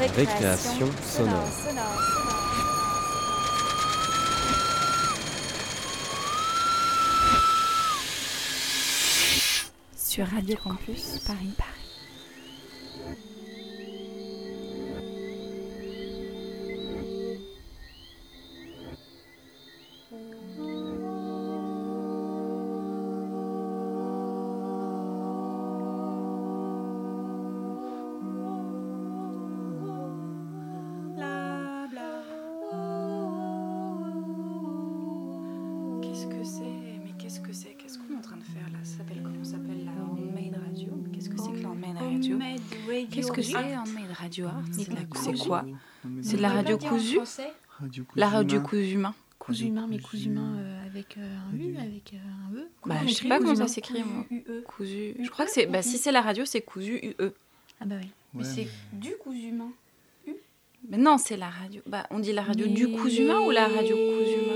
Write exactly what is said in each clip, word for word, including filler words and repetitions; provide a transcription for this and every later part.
Récréation sonore. Sur Radio Campus Paris. Paris. Qu'est-ce que c'est Handmade Radio Art? C'est quoi? C'est de la radio cousue? La radio cousu humain. Cousu humain, mais cousu humain euh, avec euh, un U, avec euh, un E. Bah, je sais pas comment ça s'écrit, moi. Cousu. Je crois que c'est. Bah, si c'est la radio, c'est cousu U E. Ah bah oui. Mais c'est du cousu humain. U. Mais non, c'est la radio. Bah, on dit la radio mais... du cousu humain ou la radio cousu humain?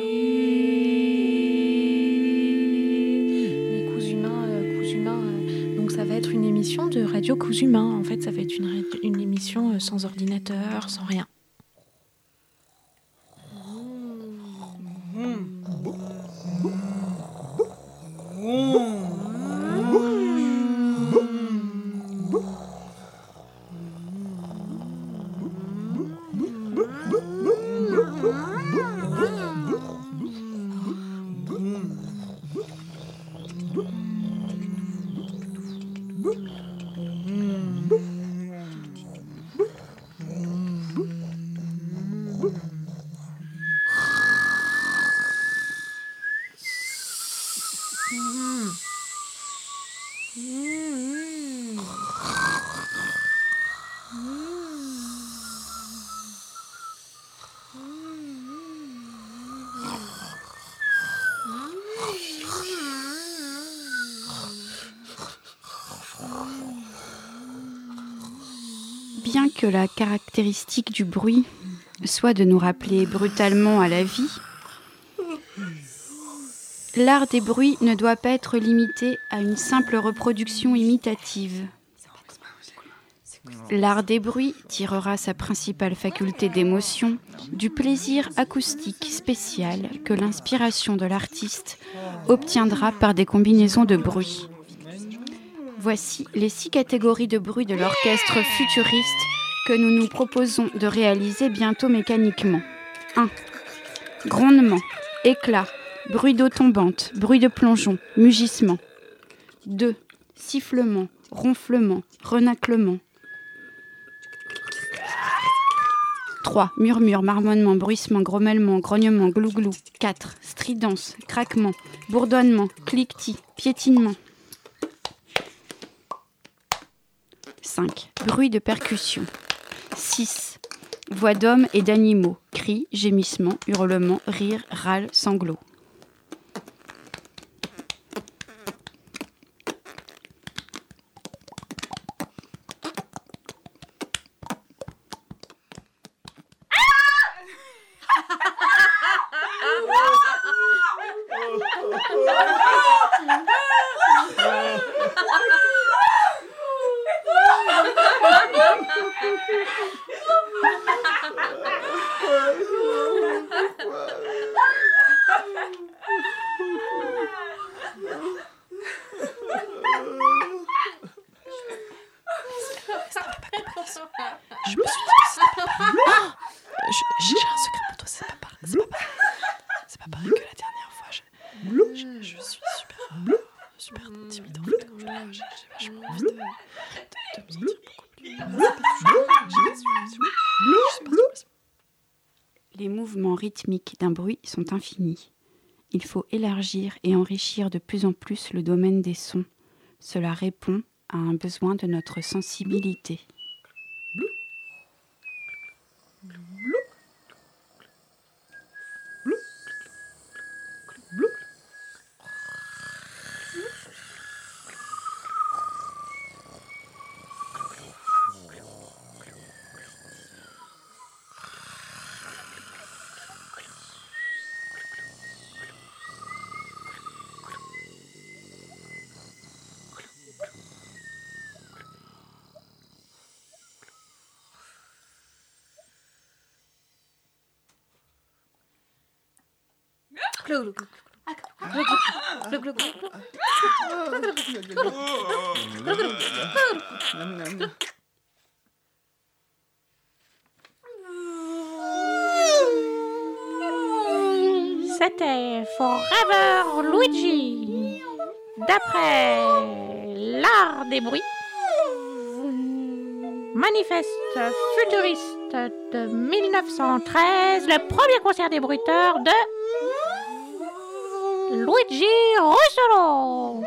Mais cousu humain, euh, cousu humain. Euh, donc ça va être une émission de radio cousu humain. En fait, ça va être une, une émission euh, sans ordinateur, sans rien. Bien que la caractéristique du bruit soit de nous rappeler brutalement à la vie, l'art des bruits ne doit pas être limité à une simple reproduction imitative. L'art des bruits tirera sa principale faculté d'émotion du plaisir acoustique spécial que l'inspiration de l'artiste obtiendra par des combinaisons de bruits. Voici les six catégories de bruit de l'orchestre futuriste que nous nous proposons de réaliser bientôt mécaniquement. un. Grondement, éclat, bruit d'eau tombante, bruit de plongeon, mugissement. deux. Sifflement, ronflement, renaclement. trois. Murmure, marmonnement, bruissement, grommellement, grognement, glouglou. quatre. Stridence, craquement, bourdonnement, cliquetis, piétinement. cinq. Bruit de percussion. six. Voix d'hommes et d'animaux. Cris, gémissements, hurlements, rires, râles, sanglots. Je me suis dit, c'est pas pareil. Oh, je, j'ai un secret pour toi, c'est pas pareil. C'est pas pareil, c'est pas pareil que la dernière fois. Je, je, je suis super, euh, super timide en fait quand je parle. J'ai, j'ai vachement envie de, de, de me sentir beaucoup plus. Les mouvements rythmiques d'un bruit sont infinis. Il faut élargir et enrichir de plus en plus le domaine des sons. Cela répond à un besoin de notre sensibilité. C'était Forever Luigi. D'après l'art des bruits, manifeste futuriste de mille neuf cent treize, le premier concert des bruiteurs de Luigi Russolo.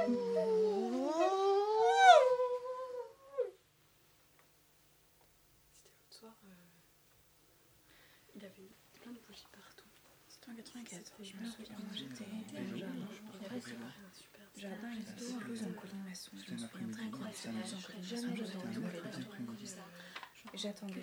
Il avait plein de bougies partout. C'était en quatre-vingt-quatorze, je me souviens. Moi, j'étais jardin et tout, blouse en colimaçon. Je me souviens très bien de cette blouse en colimaçon. J'attendais.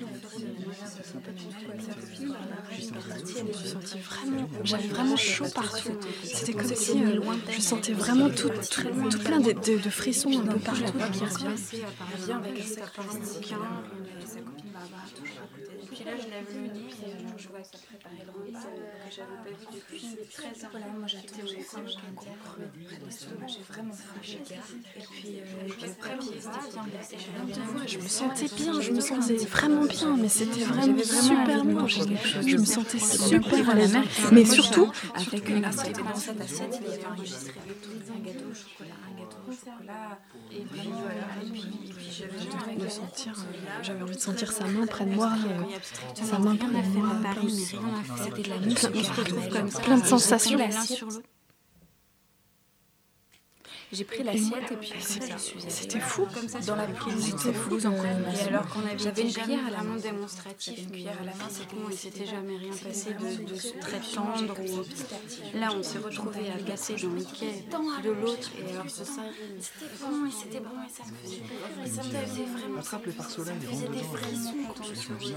Je me sentais vraiment, j'avais vraiment chaud partout. C'était comme si euh, je sentais vraiment tout, tout, tout plein de, de, de frissons un peu partout qui repassaient. Viens avec sa palestinien, sa copine Barbara toujours à côté. Et puis là, je lève le nez et je vois que ça préparait le repas que j'avais pas vu depuis treize ans. Voilà, moi j'attends, j'ai faim, j'ai un gros creux près de l'estomac, j'ai vraiment faim. Et puis, euh, et puis après, le repas vient blessé. Je me sentais bien, je me sentais vraiment bien, mais c'était vraiment super bon. Je me sentais super à l'aise. Mais surtout, avec une assiette, dans cette assiette, il y avait enregistré un gâteau au chocolat, un gâteau au chocolat. Et puis voilà, et puis, et puis j'avais envie de sentir, j'avais envie de sentir sa main près de moi, euh, sa main près de moi. C'était de la mousse, on se retrouve comme ça. Plein de sensations. J'ai pris l'assiette et puis c'était fou comme ça dans la prise, c'était fou en colimaçon. Et alors qu'on avait j'avais une cuillère à la main démonstrative, une cuillère à la main, c'est bon, il s'était jamais rien passé de, de très tendre. Ou... Là, on s'est retrouvés à casser dans le quai de l'autre et alors ce ça c'était bon et c'était bon et ça me faisait et ça me faisait vraiment attrape-les par soleil, ça me faisait des frissons quand on le souriait.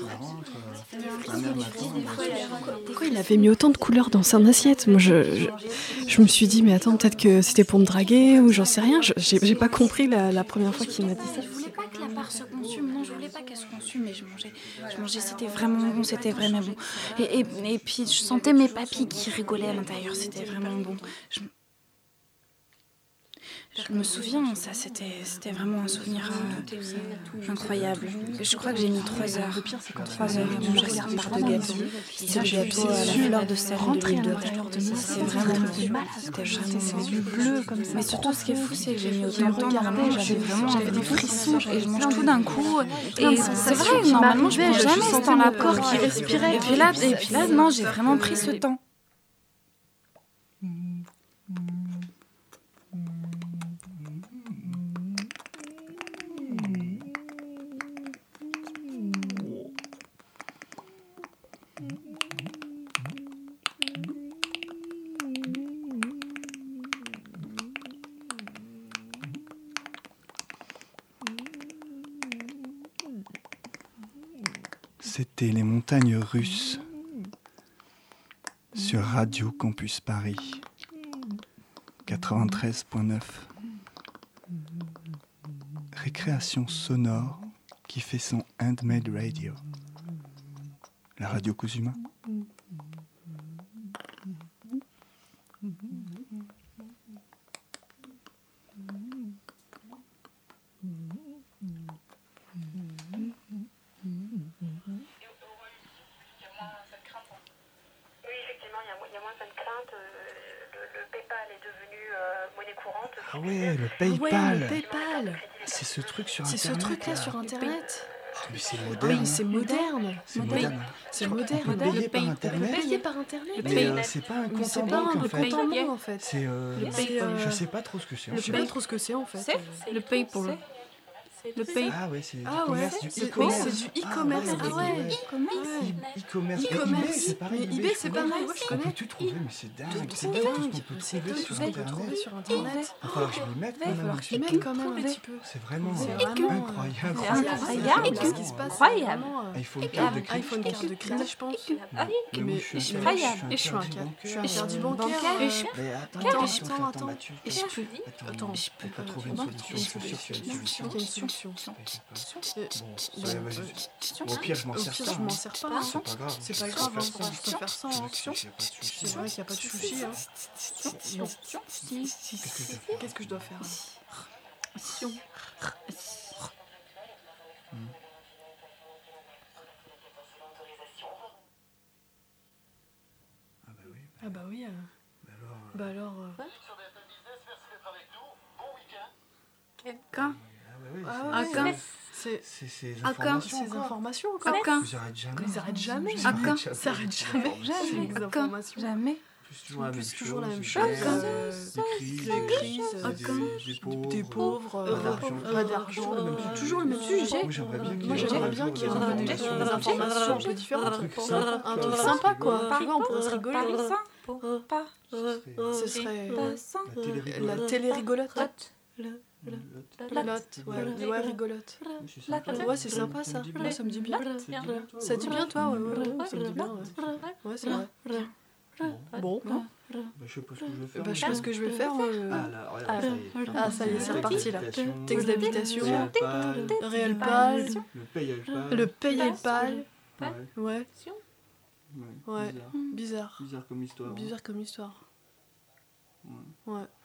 Pourquoi il avait mis autant de couleurs dans son assiette? Moi, je, je, je me suis dit, mais attends, peut-être que c'était pour me draguer ou j'en sais rien. Je, j'ai, j'ai pas compris la, la première fois qu'il m'a dit ça. Je voulais pas que la part se consume, non, je voulais pas qu'elle se consume, mais je mangeais, je mangeais, c'était vraiment bon, c'était vraiment bon. Et, et, et puis je sentais mes papilles qui rigolaient à l'intérieur, c'était vraiment bon. Je... Je me souviens, ça c'était, c'était vraiment un souvenir euh, incroyable. Je crois que j'ai mis trois heures. Le pire, c'est quand trois heures à manger cette part de gâteau. C'est le gâteau à la fleur de sel de l'huile de terre. C'est vraiment c'était vraiment du bleu comme ça. Mais surtout, ce qui est fou, c'est que j'ai mis autant de temps. Normalement, j'avais vraiment j'avais des frissons et je mange tout d'un coup. Et c'est vrai, normalement, je mange jamais ce temps-là. Le corps qui respirait. Et puis là, et puis là, non, j'ai vraiment pris ce temps. C'était les montagnes russes sur Radio Campus Paris quatre-vingt-treize point neuf. Récréation sonore qui fait son handmade radio. La radio Kuzuma. Ah ouais, le PayPal. Ouais, le PayPal. C'est ce truc sur C'est Internet. ce truc-là sur Internet. Mais c'est moderne. Oui, c'est moderne. C'est moderne. C'est On peut moderne. payer par Internet. On peut payer par Internet. Mais euh, c'est pas un compte C'est en pas banque un en fait. compte en banque en fait. C'est, euh, C'est, euh, je sais pas trop ce que c'est. Je sais pas trop ce que c'est en fait. C'est le PayPal. Le pay. Ah ouais, c'est du Ah ouais, e-commerce, du c'est, oui, e-commerce. c'est du e-commerce. Ah Ah ouais, ouais. ouais. E-commerce. Et E-commerce. eBay, c'est pareil. Mais eBay, c'est je pareil, connais. ouais, je On connais. peut tout trouver, mais c'est dingue. Tout C'est dingue. dingue ce qu'on peut C'est trouver dingue sur tout ce qu'on peut Internet. trouver sur Internet. Il va falloir que je m'y mette quand Il va même. falloir un que tu petit mettes peu. quand même un petit peu. C'est vraiment C'est vraiment incroyable. incroyable ce qui se passe. Incroyable. Ah, il faut une carte de Ah, il faut une crédit. carte de crédit, je pense. Mais moi, je suis Mais un je suis un interdit je suis un bancaire. interdit bancaire. Et je- Mais attends, Attends, attends, attends, attends, attends. Mathieu. Et je peux. Attends, Attends, on je peux peut pas trouver une trouver. solution. Je suis sûr qu'il y a une Il y a une solution. Sion. Ça paye pas. Euh, Bon, ouais, vas-y. euh, Bon, au pire, je m'en Au sers pire, pas. je m'en hein. sers pas. hein. C'est pas grave. C'est pas Je peux grave, faire hein, ça. je peux faire ça. C'est hein. vrai qu'il y a pas de souci. C'est vrai qu'il n'y a pas de souci. Hein. Qu'est-ce que je dois faire Qu'est-ce que je dois faire là Ah bah oui. Ah bah oui. euh, Bah alors. euh, Bah alors. euh, Quand Ah bah oui. Ah c'est- ouais. c'est- C'est C'est ces À quand informations. ces encore. informations À encore. quand Ils arrêtent jamais. Ils arrêtent jamais. Ils À arrêtent quand jamais. Ça arrête jamais. Jamais. C'est les À quand informations. Jamais. Plus toujours la Plus même toujours la même chose, chose, des guerres, euh, des crises, des crises, des- euh, des pauvres. Des pauvres, euh, Pas d'argent. pas d'argent, Toujours le même euh, sujet. toujours le même sujet. Moi j'aimerais bien qu'il Moi y ait j'aimerais un bien jour qu'il y ait des un informations des différentes. informations un peu différentes. Un truc sympa. Un tu truc vois, sympa ça quoi. rigole. Tu vois, on pourrait se rigoler. Pas. Ce serait La télé la rigolote. télé rigolote. Lotte. Lotte, ouais, ouais, rigolote. C'est sympa. Ouais, c'est sympa ça. me dit bien. Ouais, ça me dit bien. Ça te dit bien, toi, Ça dit ouais. bien toi, ouais, ouais, ouais, ça me dit bien. Ouais, ouais c'est vrai. Bon, Bah, je sais pas ce que je vais faire. bah, je sais pas ce que je vais faire. moi, euh, Ah là, regarde, Ah, ça y est. ah, ça y est, c'est reparti là. Texte d'habitation, Réel pâle, réel pâle, le payage pâle. le paye pâle. Ouais, Ouais, ouais, Ouais. bizarre. bizarre. Bizarre comme histoire. hein. Bizarre comme histoire. Ouais. Ouais.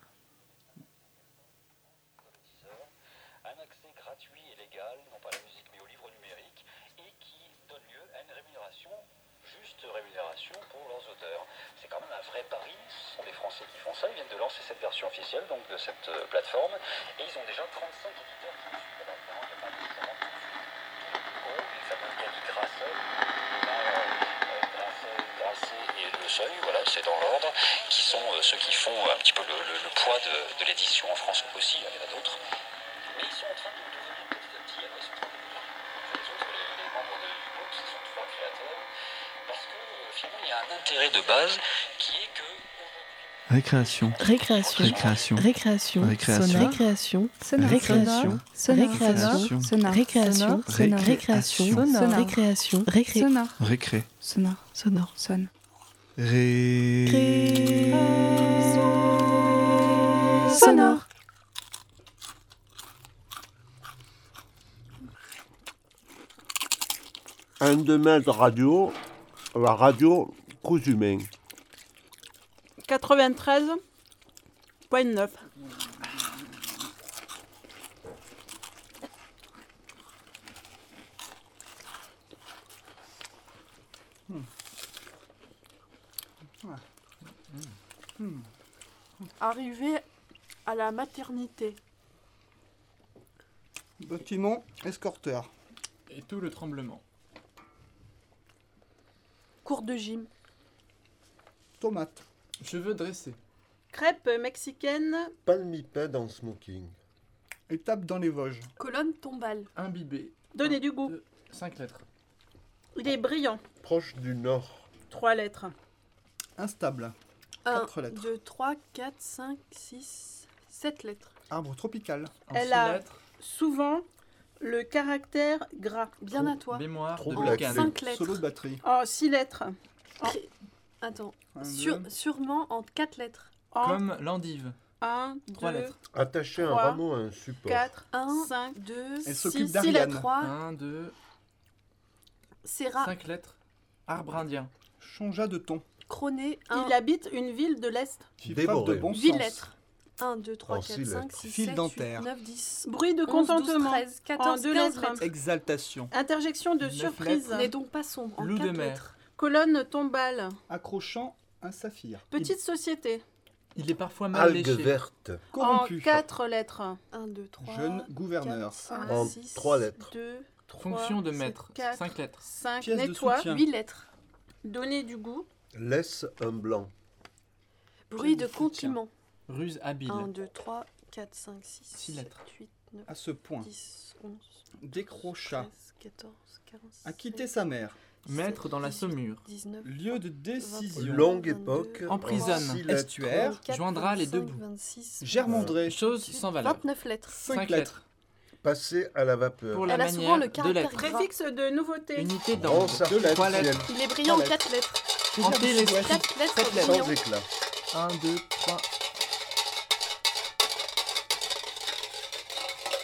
Un accès gratuit et légal, non pas à la musique mais aux livres numériques, et qui donne lieu à une rémunération, juste rémunération pour leurs auteurs. C'est quand même un vrai pari, ce sont des Français qui font ça, ils viennent de lancer cette version officielle donc de cette euh, plateforme, et ils ont déjà trente-cinq éditeurs qui le suivent. Alors évidemment, il n'y a pas nécessairement tout de suite tous les plus gros, les fameux Gabi Grasset, Grasset, Grasset et Le Seuil, voilà, c'est dans l'ordre, qui sont euh, ceux qui font un petit peu le, le, le poids de, de l'édition en France aussi, il y en a d'autres. Mais ils sont en train de devenir petit à petit, alors ils sont en train de devenir les autres, les, les membres de- du groupe, qui sont trois créateurs, parce que euh, finalement il y a un intérêt de base qui est que Récréation. Récréation. Récréation. Récréation. Récréation. Récréation. Sonore. Récréation. Sonore. Récréation. Sonore. Récréation. Sonore. Récréation. Sonore. Récréation. Récré. Sonore. Récré. Sonore. Sonore. Sonne. Ré. Sonore. Un demain de radio, la radio Coups Humains. quatre-vingt-treize virgule neuf. Arrivé à la maternité. Bâtiment escorteur. Et tout le tremblement. Cours de gym. Tomate. Cheveux dressés. Crêpes mexicaines. Palmipède en smoking. Étape dans les Vosges. Colonne tombale. Imbibé. Donnez du goût. cinq lettres. Il est brillant. Proche du nord. trois lettres. Instable. un, Quatre lettres. deux, trois, quatre, cinq, six, sept lettres. Arbre tropical. En Elle six a- lettres. Souvent, le caractère gras. Bien à toi. Mémoire Trop de black. Buchan. cinq lettres. Solo de batterie. En six lettres. Attends. Un, Sur- deux. sûrement en quatre lettres. En Comme l'endive. un, Trois deux, lettres. Attacher un Trois, rameau à un support. quatre, un, cinq, deux, Elle six, s'occupe six d'Ariane. lettres. trois, un, deux, Serra, cinq lettres. Arbre indien. Changea de ton. Chroné, un, Il habite une ville de l'Est. Qui Dévoré. frappe de bon huit sens. lettres. un, deux, trois, En quatre, six cinq, lettres. six, Fil sept, dentaire. huit, neuf, dix, Bruit de onze, douze, contentement. treize, quatorze, En deux quinze lettres. lettres. Exaltation. Interjection de Neuf surprise. N'est donc pas sombre. En Loup de quatre mer. lettres. Colonne tombale. Accrochant un saphir. Petite société. Il est parfois mal Algue léché. verte. Corrompu. En quatre lettres. un, deux, trois, Jeune gouverneur. quatre, cinq, En six, trois lettres. deux, trois, Fonction de maître. quatre, cinq lettres. cinq. Pièce de Nettoie. soutien. huit lettres. Donner du goût. Laisse un blanc. Bruit de de soutien. compliment. Ruse habile. un, deux, trois, quatre, cinq, six, Six sept, lettres. huit, neuf, À ce point. dix, onze, Décrocha. treize, quatorze, quinze, A quitté sa mère. Maître dans la Saumure. dix-neuf, Lieu de décision. Longue vingt-deux, époque. Emprisonne. Six lettres. Estuaire. vingt-quatre, Joindra les deux vingt-cinq, bouts. vingt-six, Germandré. Chose sans valeur. vingt-neuf lettres. Cinq lettres. Passer à la vapeur. Pour la Elle a souvent manière le de caractère lettres. gras. Préfixe de nouveauté. Unité Brosse d'angle. Deux lettres. Trois lettres. Il est brillant en Trois quatre lettres. En télescope. quatre lettres, Sept lettres. brillant. Sans éclat. un, deux, trois.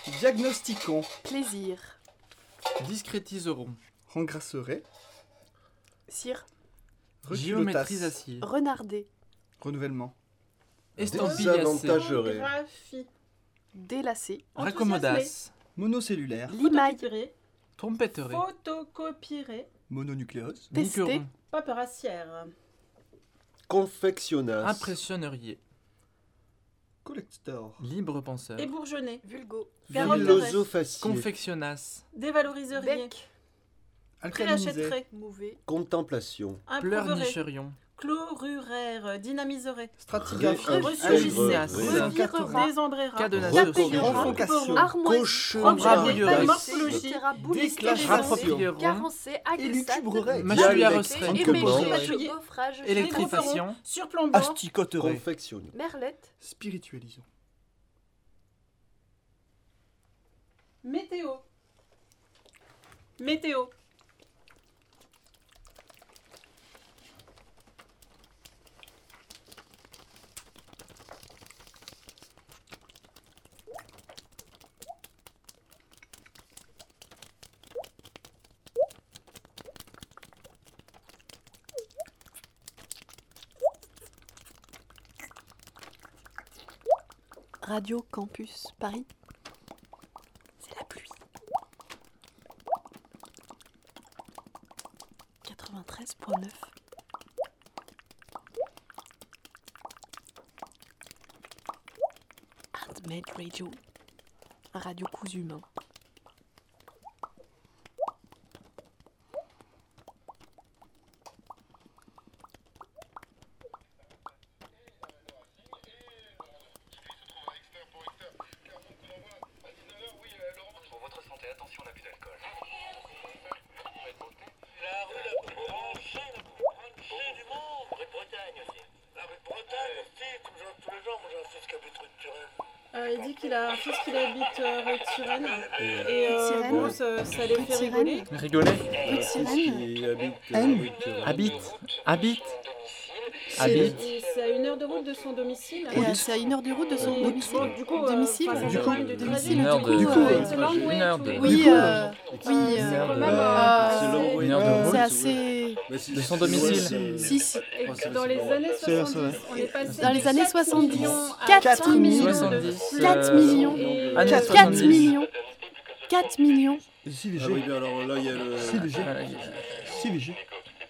Diagnostiquons. Plaisir. Discrétiseront. Rengrasserait. Cire. Géométrisation. Renarder. Renouvellement. Estampillacé. Désavantagerait. Graphie. Délacer. Raccommodasse. Monocellulaire. Limaille. Photocopierer. Trompetterie. Photocopierer. Mononucléose. Tester. Niqueron. Paperassière. Confectionnasse. Impressionnerier. Collector. Libre penseur. Ébourgeonner. Vulgo. Philosophacier. Confectionnasse. Dévaloriseriez. Bec. Alcalinisé. Préachèterait. Mouvet. Contemplation. Improuverait. Pleurnicherion. Chloruraire. Dynamiserait. Stratigraphe. Ressurgissait. Revincatera. Désembrera. Cadenasserion. Renfoncation. Armoise. Cochon. Embrabouillerie. Morphologie. Déclaration. Rattrapieront. Carencé. Agressate. Élucubrerait. Mâchouillarecerait. Éméché. Mâchouiller. Gaufrage. Électrification. Surplombant. Asticoterait. Confectionne. Merlette. Spiritualisons. Météo. Météo. Radio Campus Paris. C'est la pluie. quatre-vingt-treize virgule neuf. Handmade Radio. Radio cousu humain. Pour votre santé, attention à l'abus d'alcool. La rue la plus branchée, la plus branchée du monde. Rue de Bretagne aussi. La rue de Bretagne aussi, comme je tous les jours, moi j'ai un fils qui habite rue de Turenne. Euh, il dit qu'il a un fils qui habite euh, rue de Sirène. Et euh, Sirène. bon, ça, ça les fait Sirène. rigoler. Rigoler. Rue de Sirène. Qui habite N. rue de- Habite. Habite. Et Habite. c'est à une heure de route de son domicile. Et euh, c'est à une heure de route de son Et domicile. bon, du coup, euh, Domicile. enfin, ça Du fait coup, quand même du domicile, trajet. Une heure Du de- coup, Du coup, euh, c'est long, Une heure de- oui. Oui, coup, euh, oui, Euh, euh, c'est quand même, euh, euh, C'est long, oui. Une heure de Euh, route. c'est assez... Mais si- De son si- domicile. ouais, Si, si. Et dans les années C'est vrai, soixante-dix, on est passé Dans les de années quatre soixante-dix, millions à quatre quatre millions de soixante-dix, flux. quatre euh, millions. Et- Années quatre soixante-dix. millions. quatre millions. C Ah V G. oui, mais alors là, il y a le... C V G. Voilà, il y a- C V G.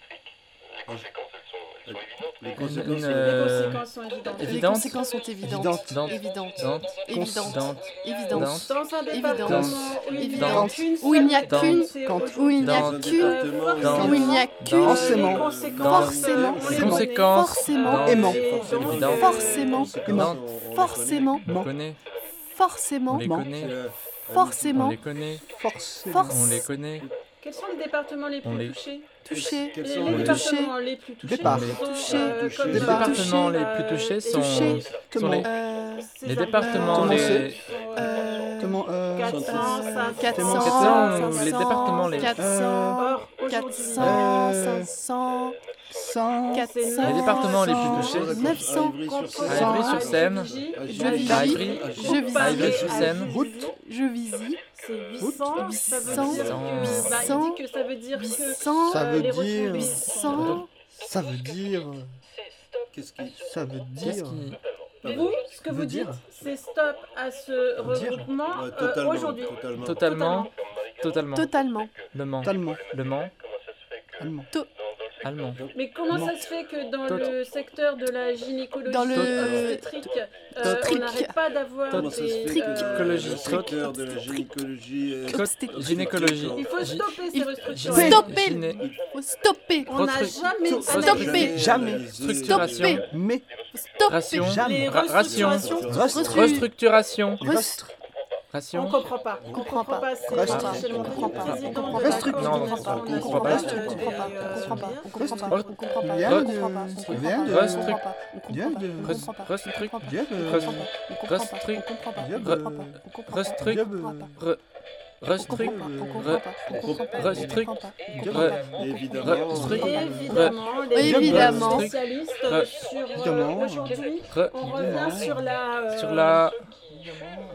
Les Une- conséquences une, sont- Les euh, conséquences sont évidentes. Les Évidente. conséquences sont évidentes. Évidente. Dante. Évidentes. Dante. Évidentes. Dante. Évidentes. Dante. Dans un département Évidente. où il n'y a Évidente. qu'une Où il n'y a seule qu'une- météo, quand- aujourd'hui, Où il n'y a Dans- qu'une... département, Dans- Où il n'y a qu'une... Dans- Forcément. les conséquences, Forcément. on les Les connaît. conséquences. Forcément. Dans- Aimant. Les gens, Forcément. Forcément. Dans- Forcément. On les connaît. Forcément. On les Bon. connaît. C'est la- On Forcément. les connaît. Force. Force. On les connaît. Quels sont les départements les On plus les- touchés? Touché. Quels Les, sont les les- départements les plus touchés Départ. sont, Touché. euh, comme Les le- départements les euh, plus touchés et- sont, Touché. sont Comment les, Euh... Ces les départements Comment les, c'est Euh... Comment euh... quatre cents, cinq cents, quatre cents, quatre cents, cinq les cents, départements les- quatre Euh, cents, Or, aujourd'hui, quatre cents, Euh, cinq cents, cent... quatre c'est cents, les départements les plus cent, touchés. neuf cents, contre- À Ivry-sur-Seine. à Je Juvisy, vis. À Ivry, Je à vis. Ivry-sur-Seine. Route. je visite, c'est huit cents, ça veut huit dire cents, que, bah, il dit que ça veut dire huit que cents, Ça euh, veut les dire- retenues huit sont- cents, Ça veut dire... Qu'est-ce qui... Ça veut Qu'est-ce dire... qui... Vous, ce que veut vous dites, dire c'est stop à ce Dire. regroupement Ouais, euh, totalement, aujourd'hui. totalement. Totalement. Totalement. totalement, Le Mans. Totalement. Le Mans. Allemand. Allemand. Mais comment Non. ça se fait que dans Tot- le secteur de la gynécologie Dans le- obstétrique, euh, Tric. on n'arrête pas d'avoir Tot- Comment ça se fait des... que euh, Écologie. le secteur de la gynécologie... euh, Côte- Gynécologie. Il faut Gy- stopper ces Il- restrictions. Stop. Stopper. Gyné- faut stopper, On n'a Restri- jamais Stopper. analysé Jamais. Structuration. Stopper. Mais... stopper, Ration. Jamais. Ra- Ration. restructurations. Restructuration. Rustre. On Ration. comprend pas. On comprend pas. C'est Restri- c'est le on comprend pas. président On comprend de pas. la Restri- Non, on coordination comprend pas. nationale on comprend pas, des, on comprend pas, euh, on comprend pas, Rest- on comprend pas, Vient on de- comprend pas, on comprend vient pas, de- on Restruc- comprend pas, on vient comprend de- pas, on comprend pas, Restruc- on comprend pas, Vient de- on comprend pas, on comprend pas, Restruc- on comprend pas, Vient on de- comprend pas, on comprend pas, Restruc- Vient on de- comprend pas, Re- on Restruc. comprend pas, on comprend pas, on comprend pas, Restruc- on comprend pas, on Vient comprend de- pas, Évidemment. Restruc- Évidemment, les Évidemment. spécialistes Re- sur euh, Évidemment. aujourd'hui, Re- on revient sur la euh, Sur la...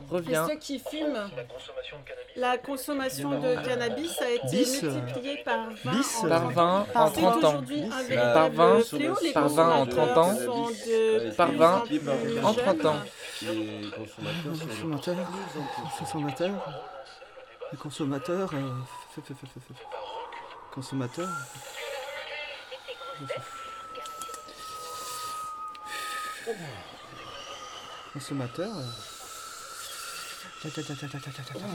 Reviens. Et ceux qui fument, La consommation de cannabis. la consommation de cannabis a été Bis, euh, multipliée par vingt bis, en Par trente vingt ans. en trente ans. Aujourd'hui, un Par véritable vingt, fléau. Les par vingt en trente ans. consommateurs sont de Par plus vingt en plus en trente ans. jeunes. Les consommateurs sont Consommateur, consommateur, les consommateurs, euh, f- f- f- f- f- consommateur. Consommateur. euh, ta- ta- ta- ta- ta- ta- ta- ta- ta-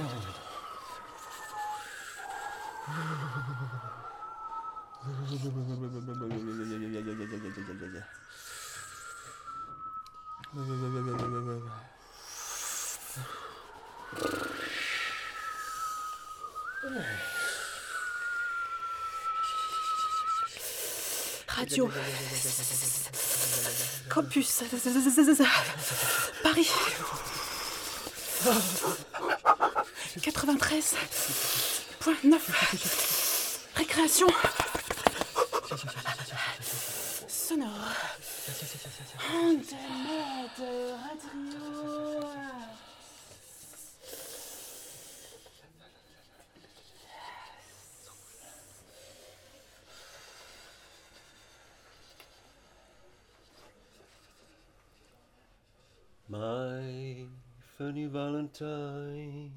Radio. Campus. Paris. quatre-vingt-treize point neuf. Récréation. Sonore. Onde mode radio. My funny Valentine,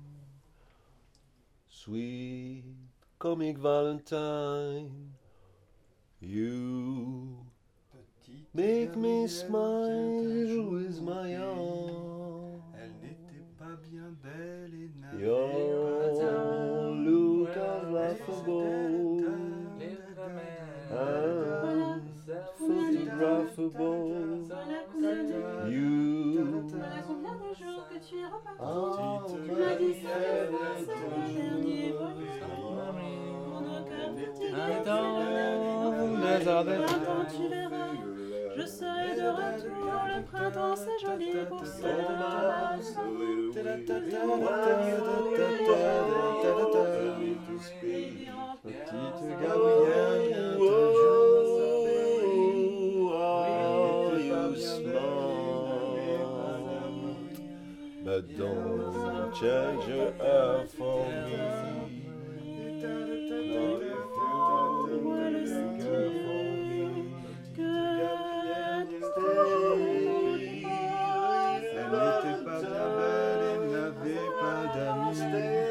sweet comic Valentine, you make me smile with my arm. Elle n'était pas bien belle et Your look unlaughable and photographable. You Voilà combien de jours que tu es reparti. are Tu my m'as dit ça, favorite c'est le dernier voyage. Mon cœur fatigué, Attends, c'est les heures le de- printemps, tu verras. Je serai de retour, le printemps c'est joli pour Petite Gabrielle, but don't change her for me. elle n'était pas bien belle et n'avait pas d'amis.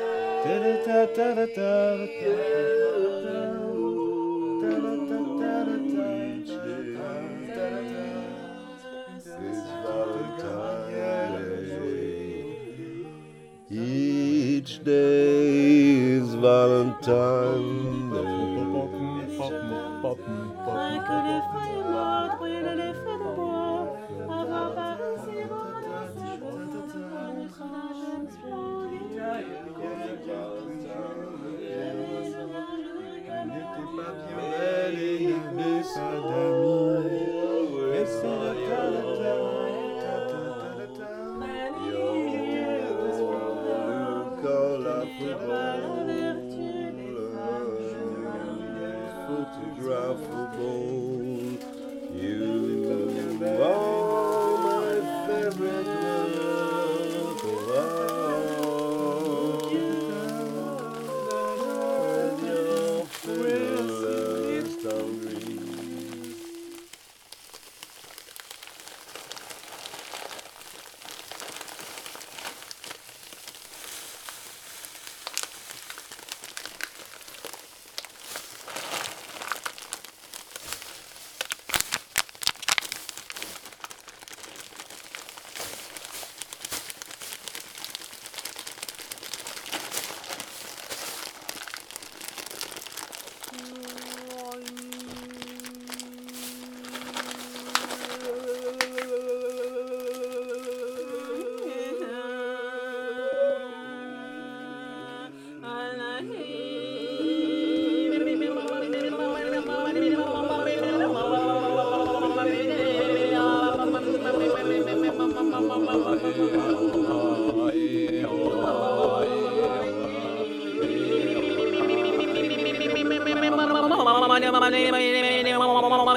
Each day is Valentine Day. Rien que les feuilles mortes brûlent les feux de bois. Avoir Paris, voilà, c'est joie. Le train d'un jeune splendide. Elle n'était pas bien belle et n'avait pas d'amis. Et c'est la ta la ta ta ta ta ta. Photographable, you are my favorite work of art. With your fearless story.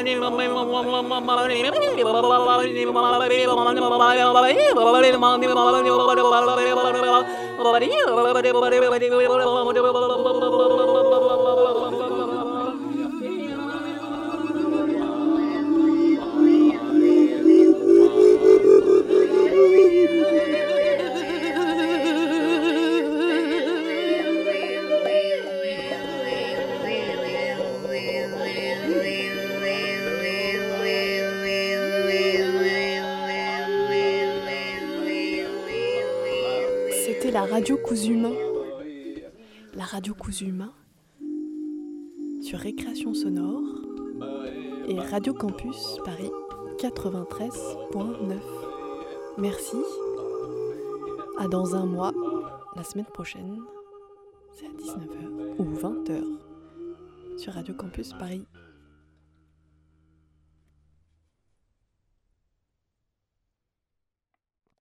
C'était la radio Cousu Main. La radio Cousu Main sur Récréation Sonore et Radio Campus Paris quatre-vingt-treize point neuf. Merci. À dans un mois, la semaine prochaine, c'est à dix-neuf heures ou vingt heures sur Radio Campus Paris.